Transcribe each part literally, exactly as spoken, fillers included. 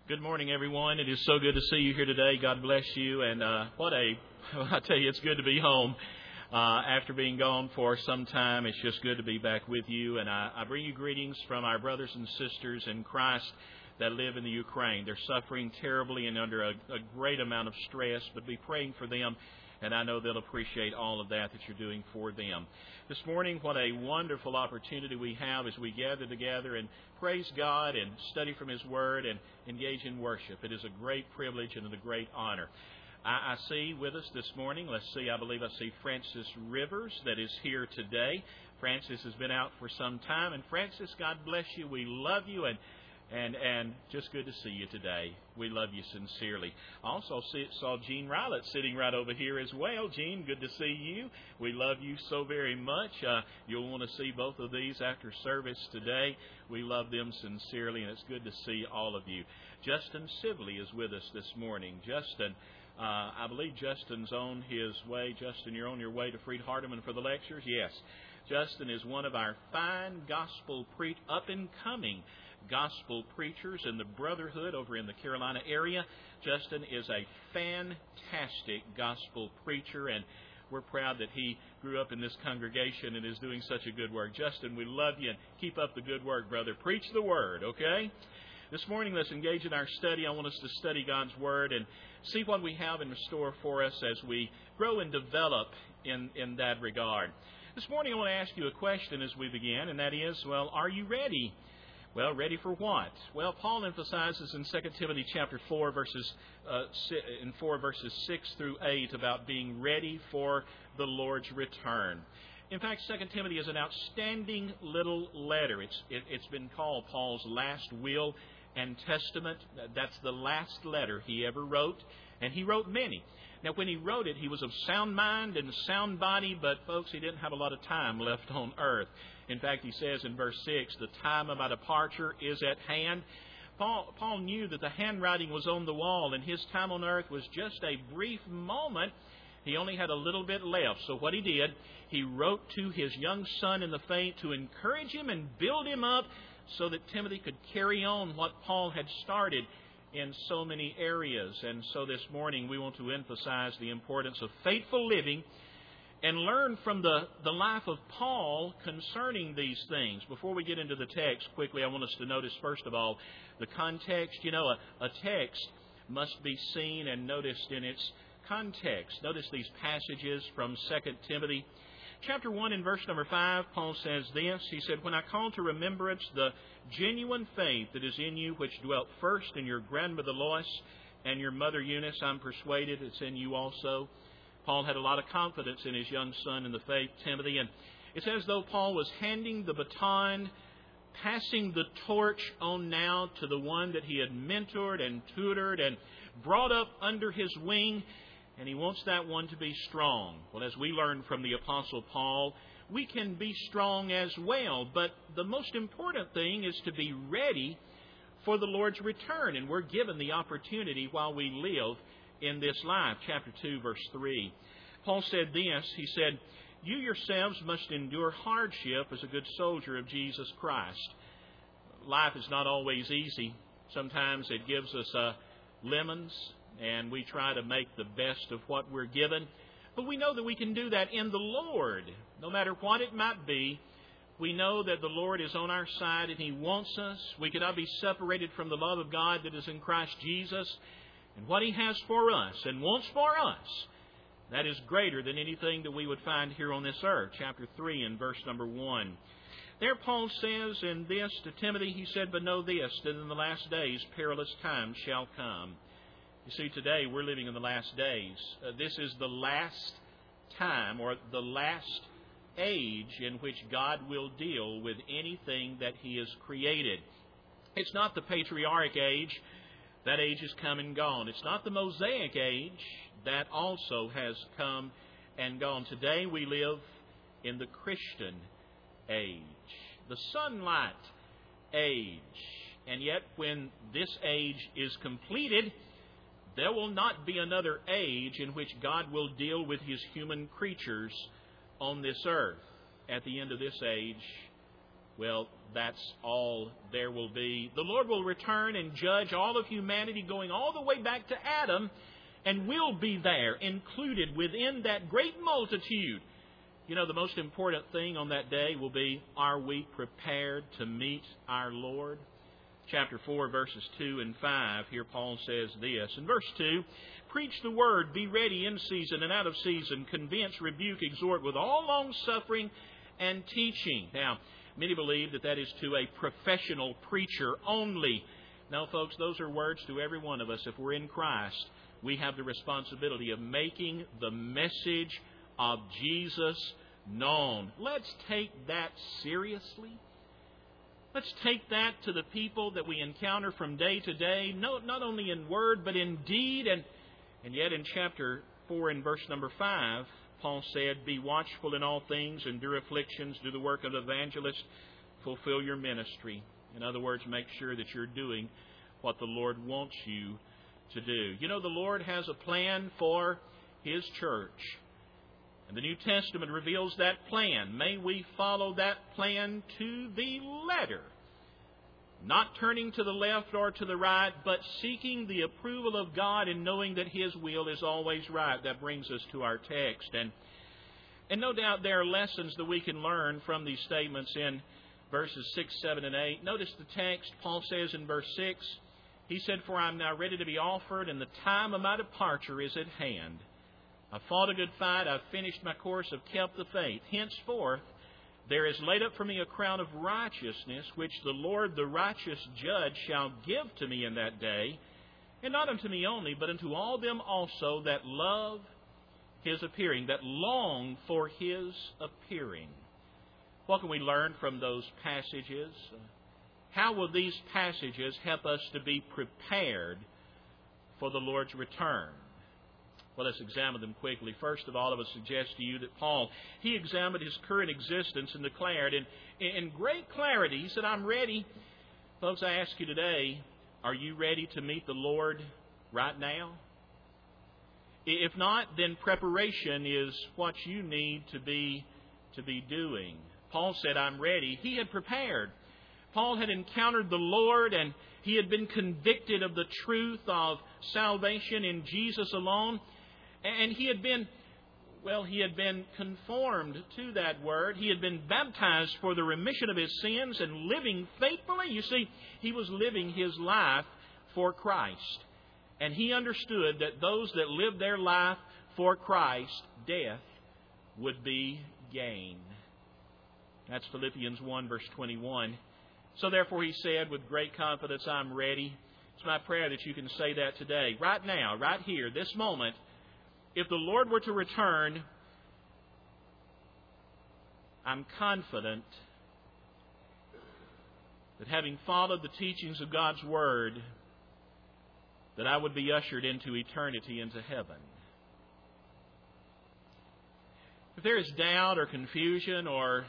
Good morning, everyone. It is so good to see you here today. God bless you. And uh, what a, I tell you, it's good to be home. Uh, after being gone for some time, it's just good to be back with you. And I, I bring you greetings from our brothers and sisters in Christ that live in the Ukraine. They're suffering terribly and under a, a great amount of stress, but be praying for them. And I know they'll appreciate all of that that you're doing for them. This morning, what a wonderful opportunity we have as we gather together and praise God and study from His Word and engage in worship. It is a great privilege and a great honor. I, I see with us this morning, let's see, I believe I see Francis Rivers that is here today. Francis has been out for some time. And Francis, God bless you. We love you and And and just good to see you today. We love you sincerely. I also see, saw Gene Rylett sitting right over here as well. Gene, good to see you. We love you so very much. Uh, you'll want to see both of these after service today. We love them sincerely, and it's good to see all of you. Justin Sibley is with us this morning. Justin, uh, I believe Justin's on his way. Justin, you're on your way to Freed Hardeman for the lectures? Yes. Justin is one of our fine gospel pre up-and-coming gospel preachers in the Brotherhood over in the Carolina area. Justin is a fantastic gospel preacher, and we're proud that he grew up in this congregation and is doing such a good work. Justin, we love you, and keep up the good work, brother. Preach the Word, okay? This morning, let's engage in our study. I want us to study God's Word and see what we have in store for us as we grow and develop in, in that regard. This morning, I want to ask you a question as we begin, and that is, well, are you ready? Well, ready for what? Well, Paul emphasizes in Second Timothy chapter four, verses uh, in four verses six through eight about being ready for the Lord's return. In fact, Second Timothy is an outstanding little letter. It's it, it's been called Paul's last will and testament. That's the last letter he ever wrote, and he wrote many. Now, when he wrote it, he was of sound mind and sound body, but folks, he didn't have a lot of time left on earth. In fact, he says in verse six, the time of my departure is at hand. Paul, Paul knew that the handwriting was on the wall, and his time on earth was just a brief moment. He only had a little bit left. So what he did, he wrote to his young son in the faith to encourage him and build him up so that Timothy could carry on what Paul had started in so many areas. And so this morning we want to emphasize the importance of faithful living and learn from the, the life of Paul concerning these things. Before we get into the text, quickly, I want us to notice, first of all, the context. You know, a, a text must be seen and noticed in its context. Notice these passages from Second Timothy. Chapter one and verse number five, Paul says this. He said, when I call to remembrance the genuine faith that is in you, which dwelt first in your grandmother Lois and your mother Eunice, I'm persuaded it's in you also. Paul had a lot of confidence in his young son in the faith, Timothy, and it's as though Paul was handing the baton, passing the torch on now to the one that he had mentored and tutored and brought up under his wing, and he wants that one to be strong. Well, as we learn from the Apostle Paul, we can be strong as well, but the most important thing is to be ready for the Lord's return, and we're given the opportunity while we live in this life. Chapter two, verse three. Paul said this, he said, you yourselves must endure hardship as a good soldier of Jesus Christ. Life is not always easy. Sometimes it gives us uh, lemons, and we try to make the best of what we're given. But we know that we can do that in the Lord. No matter what it might be, we know that the Lord is on our side and He wants us. We cannot be separated from the love of God that is in Christ Jesus. And what He has for us and wants for us, that is greater than anything that we would find here on this earth. Chapter three and verse number one. There Paul says in this to Timothy, he said, but know this, that in the last days perilous times shall come. You see, today we're living in the last days. Uh, this is the last time or the last age in which God will deal with anything that He has created. It's not the patriarchic age. That age is come and gone. It's not the Mosaic age. That also has come and gone. Today we live in the Christian age, the sunlight age. And yet when this age is completed, there will not be another age in which God will deal with His human creatures on this earth. At the end of this age well, that's all there will be. The Lord will return and judge all of humanity, going all the way back to Adam, and we'll be there, included within that great multitude. You know, the most important thing on that day will be, are we prepared to meet our Lord? Chapter four, verses two and five, here Paul says this. In verse two, preach the word, be ready in season and out of season, convince, rebuke, exhort with all long-suffering and teaching. Now, many believe that that is to a professional preacher only. No, folks, those are words to every one of us. If we're in Christ, we have the responsibility of making the message of Jesus known. Let's take that seriously. Let's take that to the people that we encounter from day to day, no, not only in word, but in deed. And, and yet in chapter four and verse number five, Paul said, be watchful in all things, endure afflictions, do the work of the evangelist, fulfill your ministry. In other words, make sure that you're doing what the Lord wants you to do. You know, the Lord has a plan for His church. And the New Testament reveals that plan. May we follow that plan to the letter. Not turning to the left or to the right, but seeking the approval of God and knowing that His will is always right. That brings us to our text. And, and no doubt there are lessons that we can learn from these statements in verses six, seven, and eight. Notice the text. Paul says in verse six, he said, for I am now ready to be offered, and the time of my departure is at hand. I've fought a good fight, I've finished my course, I've kept the faith. Henceforth, there is laid up for me a crown of righteousness, which the Lord, the righteous judge, shall give to me in that day, and not unto me only, but unto all them also that love His appearing, that long for His appearing. What can we learn from those passages? How will these passages help us to be prepared for the Lord's return? Well, let's examine them quickly. First of all, I would suggest to you that Paul, he examined his current existence and declared in, in great clarity, he said, I'm ready. Folks, I ask you today, are you ready to meet the Lord right now? If not, then preparation is what you need to be, to be doing. Paul said, I'm ready. He had prepared. Paul had encountered the Lord, and he had been convicted of the truth of salvation in Jesus alone. And he had been, well, he had been conformed to that word. He had been baptized for the remission of his sins and living faithfully. You see, he was living his life for Christ. And he understood that those that lived their life for Christ, death would be gain. That's Philippians one, verse twenty-one. So therefore he said with great confidence, I'm ready. It's my prayer that you can say that today, right now, right here, this moment. If the Lord were to return, I'm confident that having followed the teachings of God's Word, that I would be ushered into eternity, into heaven. If there is doubt or confusion, or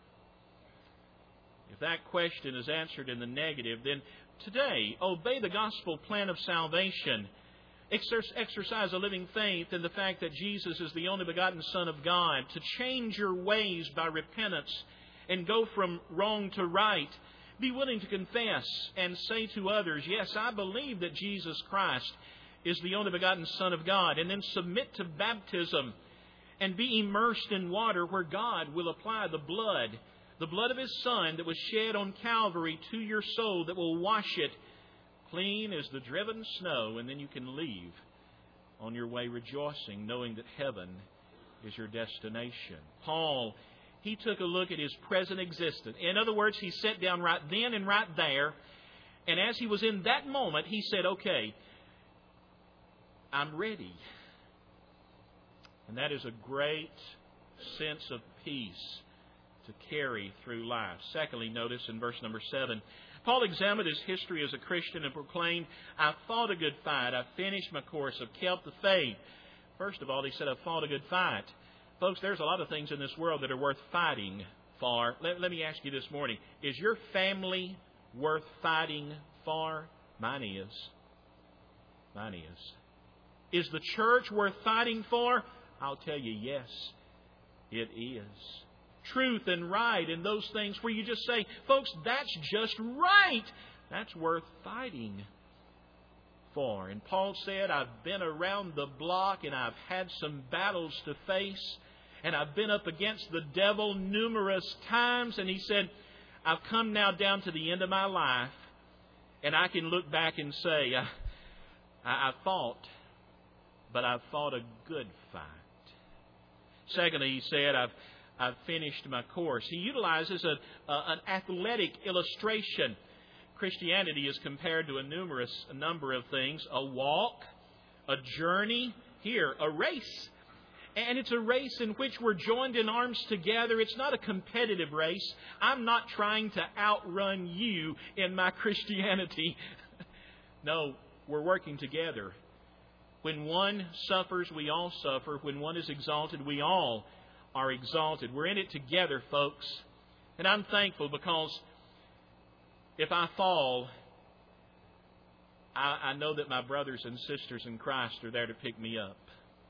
if that question is answered in the negative, then today obey the gospel plan of salvation. Exercise a living faith in the fact that Jesus is the only begotten Son of God, to change your ways by repentance and go from wrong to right. Be willing to confess and say to others, yes, I believe that Jesus Christ is the only begotten Son of God, and then submit to baptism and be immersed in water where God will apply the blood, the blood of His Son that was shed on Calvary to your soul, that will wash it clean as the driven snow, and then you can leave on your way rejoicing, knowing that heaven is your destination. Paul, he took a look at his present existence. In other words, he sat down right then and right there, and as he was in that moment, he said, okay, I'm ready. And that is a great sense of peace to carry through life. Secondly, notice in verse number seven, Paul examined his history as a Christian and proclaimed, I've fought a good fight. I've finished my course. I've kept the faith. First of all, he said, I've fought a good fight. Folks, there's a lot of things in this world that are worth fighting for. Let, let me ask you this morning, is your family worth fighting for? Mine is. Mine is. Is the church worth fighting for? I'll tell you, yes, it is. truth and right and those things where you just say, folks, that's just right. That's worth fighting for. And Paul said, I've been around the block and I've had some battles to face. And I've been up against the devil numerous times. And he said, I've come now down to the end of my life. And I can look back and say, I, I, I fought, but I've fought a good fight. Secondly, he said, I've I've finished my course. He utilizes a, a, an athletic illustration. Christianity is compared to a numerous a number of things. A walk, a journey, here, a race. And it's a race in which we're joined in arms together. It's not a competitive race. I'm not trying to outrun you in my Christianity. No, we're working together. When one suffers, we all suffer. When one is exalted, we all are exalted. We're in it together, folks. And I'm thankful because if I fall, I, I know that my brothers and sisters in Christ are there to pick me up.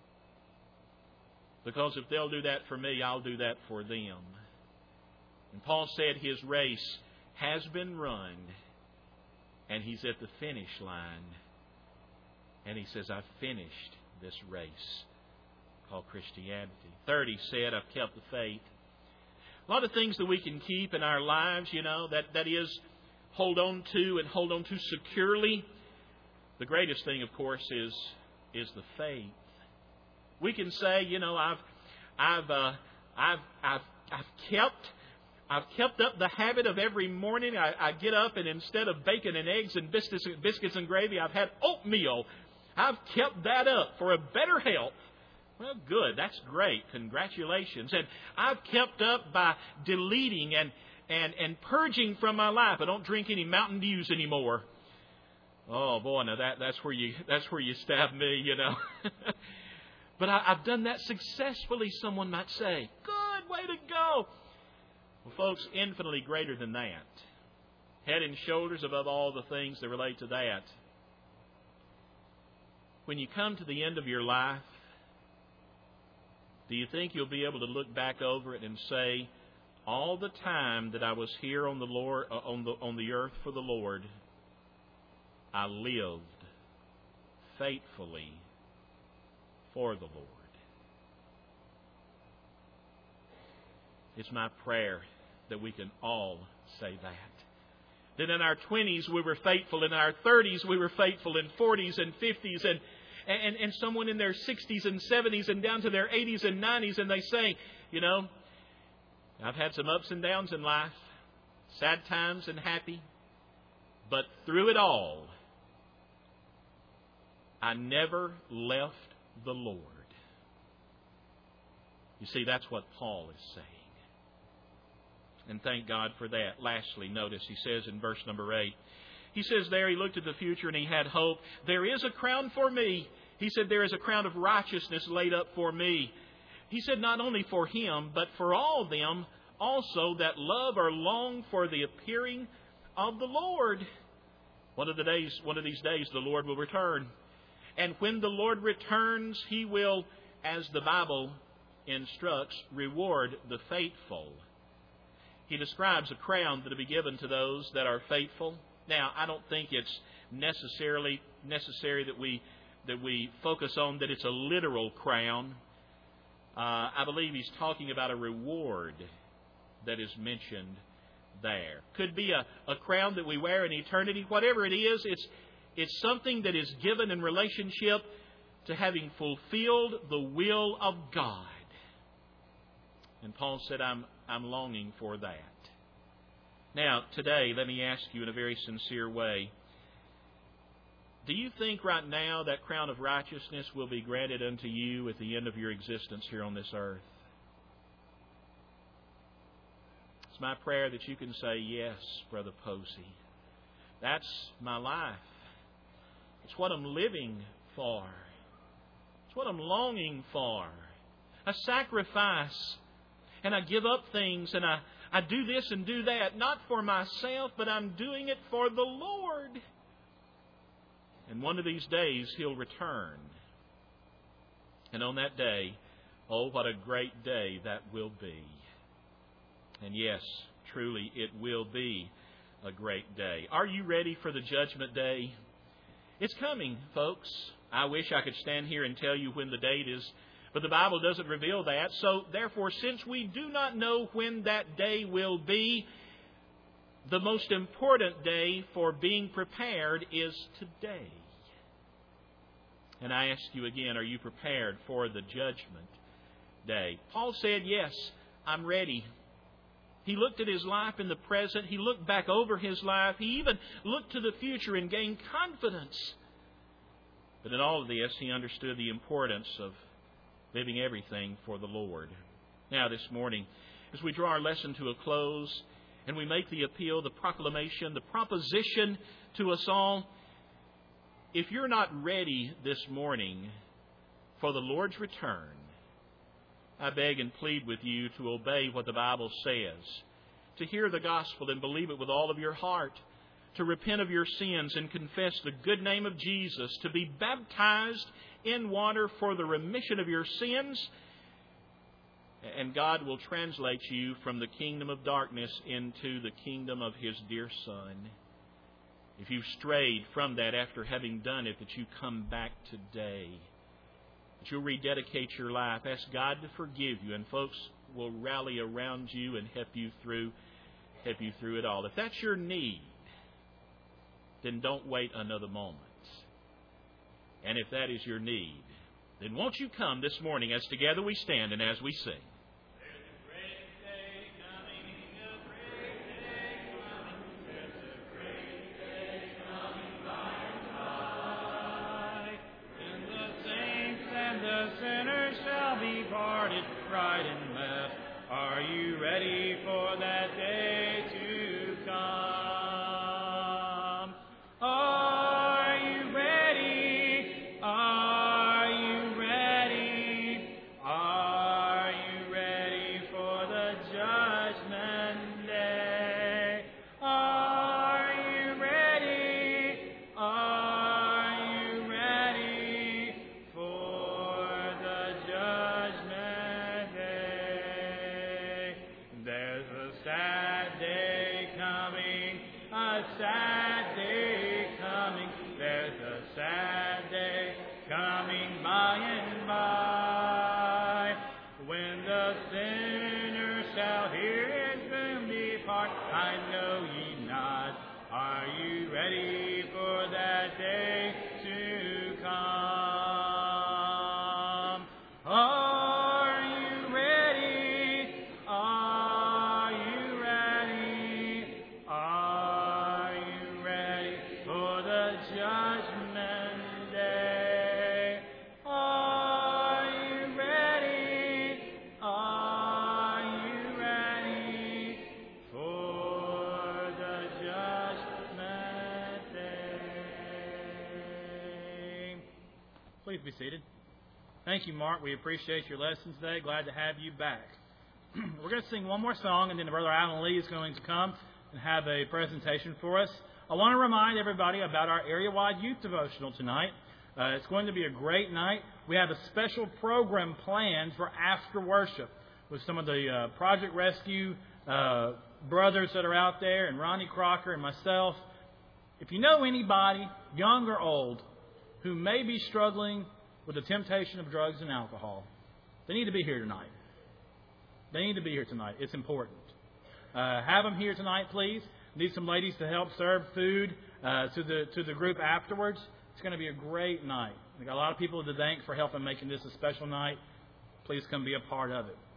Because if they'll do that for me, I'll do that for them. And Paul said his race has been run, and he's at the finish line. And he says, I've finished this race called Christianity. Third, he said, I've kept the faith. A lot of things that we can keep in our lives, you know, that, that is hold on to and hold on to securely. The greatest thing, of course, is, is the faith. We can say, you know, I've, I've, uh, I've, I've, I've kept, I've kept up the habit of every morning I, I get up and instead of bacon and eggs and biscuits, biscuits and gravy, I've had oatmeal. I've kept that up for a better health. Well, good. That's great. Congratulations. And I've kept up by deleting and, and, and purging from my life. I don't drink any Mountain Dews anymore. Oh boy, now that, that's where you that's where you stab me, you know. But I, I've done that successfully, someone might say. Good, way to go. Well, folks, infinitely greater than that. Head and shoulders above all the things that relate to that. When you come to the end of your life, do you think you'll be able to look back over it and say, all the time that I was here on the Lord, uh, on the on the earth for the Lord, I lived faithfully for the Lord? It's my prayer that we can all say that. That in our twenties we were faithful, in our thirties we were faithful, in forties and fifties, and And, and someone in their sixties and seventies and down to their eighties and nineties, and they say, you know, I've had some ups and downs in life, sad times and happy, but through it all, I never left the Lord. You see, that's what Paul is saying. And thank God for that. Lastly, notice he says in verse number eight, he says there, he looked at the future and he had hope. There is a crown for me. He said, there is a crown of righteousness laid up for me. He said, not only for him, but for all them also that love or long for the appearing of the Lord. One of the days, one of these days, the Lord will return. And when the Lord returns, he will, as the Bible instructs, reward the faithful. He describes a crown that will be given to those that are faithful. Now, I don't think it's necessarily necessary that we that we focus on that it's a literal crown. Uh, I believe he's talking about a reward that is mentioned there. Could be a, a crown that we wear in eternity. Whatever it is, it's it's something that is given in relationship to having fulfilled the will of God. And Paul said, I'm I'm longing for that. Now, today, let me ask you in a very sincere way, do you think right now that crown of righteousness will be granted unto you at the end of your existence here on this earth? It's my prayer that you can say, yes, Brother Posey. That's my life. It's what I'm living for. It's what I'm longing for. A sacrifice. And I give up things and I, I do this and do that, not for myself, but I'm doing it for the Lord. And one of these days, He'll return. And on that day, oh, what a great day that will be. And yes, truly, it will be a great day. Are you ready for the judgment day? It's coming, folks. I wish I could stand here and tell you when the date is, but the Bible doesn't reveal that. So, therefore, since we do not know when that day will be, the most important day for being prepared is today. And I ask you again, are you prepared for the judgment day? Paul said, yes, I'm ready. He looked at his life in the present. He looked back over his life. He even looked to the future and gained confidence. But in all of this, he understood the importance of living everything for the Lord. Now, this morning, as we draw our lesson to a close and we make the appeal, the proclamation, the proposition to us all, if you're not ready this morning for the Lord's return, I beg and plead with you to obey what the Bible says, to hear the gospel and believe it with all of your heart, to repent of your sins and confess the good name of Jesus, to be baptized in water for the remission of your sins, and God will translate you from the kingdom of darkness into the kingdom of His dear Son. If you've strayed from that after having done it, that you come back today, that you'll rededicate your life, ask God to forgive you, and folks will rally around you and help you through, help you through it all. If that's your need, then don't wait another moment. And if that is your need, then won't you come this morning as together we stand and as we sing. Right and left. Are you ready for that day to come? Are you ready? Are you ready? Are you ready for the judgment day? Are you ready? Are you ready for the judgment? There's a sad day coming, a sad day coming. There's a sad day coming by and by, when the sinner shall hear his doom depart. I know ye not. Are you ready for that day to come? Are you ready? Are you ready? Are you ready for the judgment day? Are you ready? Are you ready for the judgment day? Please be seated. Thank you, Mark. We appreciate your lesson today. Glad to have you back. We're going to sing one more song, and then Brother Alan Lee is going to come and have a presentation for us. I want to remind everybody about our area-wide youth devotional tonight. Uh, it's going to be a great night. We have a special program planned for after worship with some of the uh, Project Rescue uh, brothers that are out there, and Ronnie Crocker and myself. If you know anybody, young or old, who may be struggling with the temptation of drugs and alcohol, they need to be here tonight. They need to be here tonight. It's important. Uh, have them here tonight, please. Need some ladies to help serve food uh, to the to the group afterwards. It's going to be a great night. We got a lot of people to thank for helping making this a special night. Please come be a part of it.